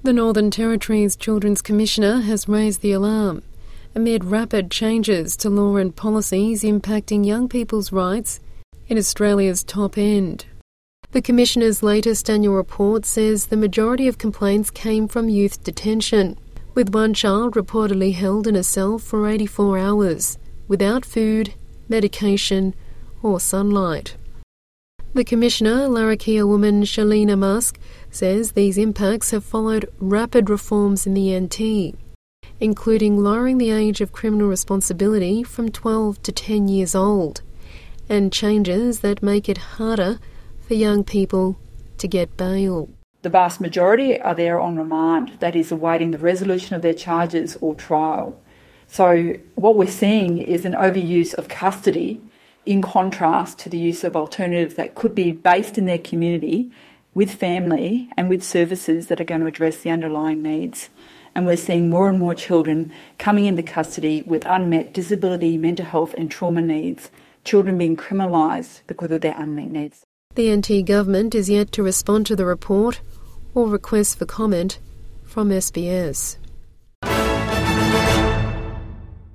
The Northern Territory's Children's Commissioner has raised the alarm amid rapid changes to law and policies impacting young people's rights in Australia's top end. The Commissioner's latest annual report says the majority of complaints came from youth detention, with one child reportedly held in a cell for 84 hours, without food, medication or sunlight. The Commissioner, Larrakia woman Shalina Musk, says these impacts have followed rapid reforms in the NT, including lowering the age of criminal responsibility from 12 to 10 years old, and changes that make it harder for young people to get bail. The vast majority are there on remand, that is, awaiting the resolution of their charges or trial. So what we're seeing is an overuse of custody in contrast to the use of alternatives that could be based in their community with family and with services that are going to address the underlying needs. And we're seeing more and more children coming into custody with unmet disability, mental health and trauma needs, children being criminalised because of their unmet needs. The NT government is yet to respond to the report or requests for comment from SBS.